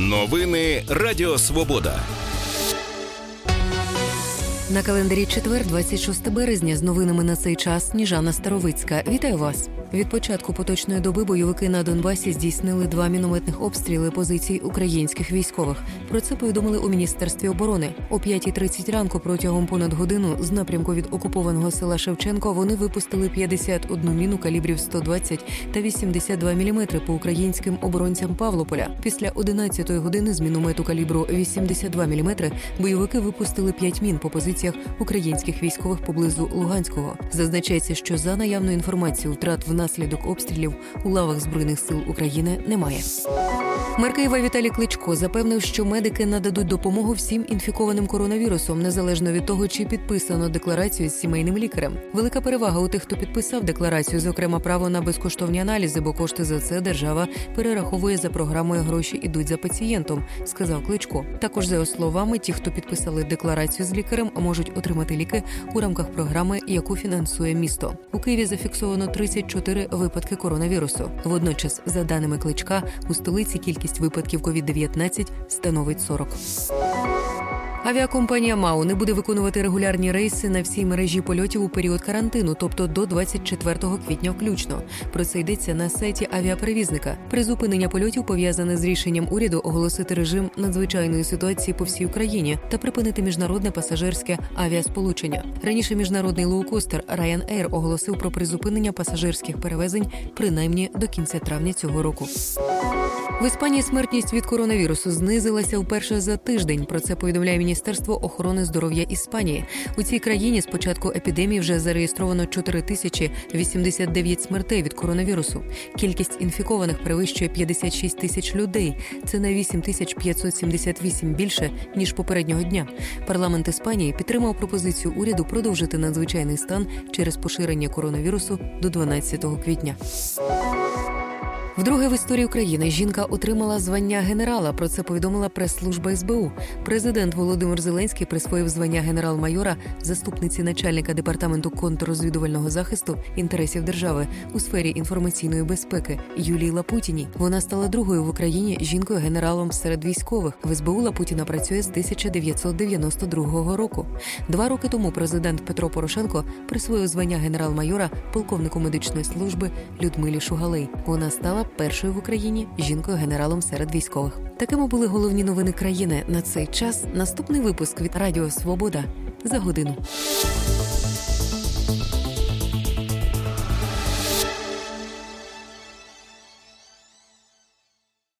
Новини Радіо Свобода. На календарі четвер, 26 березня, з новинами на цей час Сніжана Старовицька. Вітаю вас! Від початку поточної доби бойовики на Донбасі здійснили 2 мінометних обстріли позицій українських військових. Про це повідомили у Міністерстві оборони. О 5:30 ранку протягом понад годину з напрямку від окупованого села Шевченко вони випустили 51 міну калібрів 120 та 82 мм по українським оборонцям Павлополя. Після 11-ї години з міномету калібру 82 мм бойовики випустили 5 мін по позиціях українських військових поблизу Луганського. Зазначається, що за наявною інформацією втрат внаслідок обстрілів у лавах Збройних сил України немає. Мер Києва Віталій Кличко запевнив, що медики нададуть допомогу всім інфікованим коронавірусом, незалежно від того, чи підписано декларацію з сімейним лікарем. Велика перевага у тих, хто підписав декларацію, зокрема право на безкоштовні аналізи, бо кошти за це держава перераховує за програмою «Гроші ідуть за пацієнтом», сказав Кличко. Також, за його словами, ті, хто підписали декларацію з лікарем, можуть отримати ліки у рамках програми, яку фінансує місто. У Києві зафіксовано 34 випадки коронавірусу. Водночас, за даними Кличка, у столиці кількість випадків COVID-19 становить 40. Авіакомпанія МАУ не буде виконувати регулярні рейси на всій мережі польотів у період карантину, тобто до 24 квітня включно. Про це йдеться на сайті авіаперевізника. Призупинення польотів пов'язане з рішенням уряду оголосити режим надзвичайної ситуації по всій Україні та припинити міжнародне пасажирське авіасполучення. Раніше міжнародний лоукостер Ryanair оголосив про призупинення пасажирських перевезень принаймні до кінця травня цього року. В Іспанії смертність від коронавірусу знизилася вперше за тиждень. Про це повідомляє Міністерство охорони здоров'я Іспанії. У цій країні з початку епідемії вже зареєстровано 4089 смертей від коронавірусу. Кількість інфікованих перевищує 56 тисяч людей. Це на 8578 більше, ніж попереднього дня. Парламент Іспанії підтримав пропозицію уряду продовжити надзвичайний стан через поширення коронавірусу до 12 квітня. Вдруге в історії України жінка отримала звання генерала. Про це повідомила прес-служба СБУ. Президент Володимир Зеленський присвоїв звання генерал-майора заступниці начальника департаменту контррозвідувального захисту інтересів держави у сфері інформаційної безпеки Юлії Лапутіній. Вона стала другою в Україні жінкою-генералом серед військових. В СБУ Лапутіна працює з 1992 року. 2 роки тому президент Петро Порошенко присвоїв звання генерал-майора полковнику медичної служби Людмилі Шугалей. Вона стала першою в Україні жінкою-генералом серед військових. Такими були головні новини країни на цей час. Наступний випуск від Радіо Свобода за годину.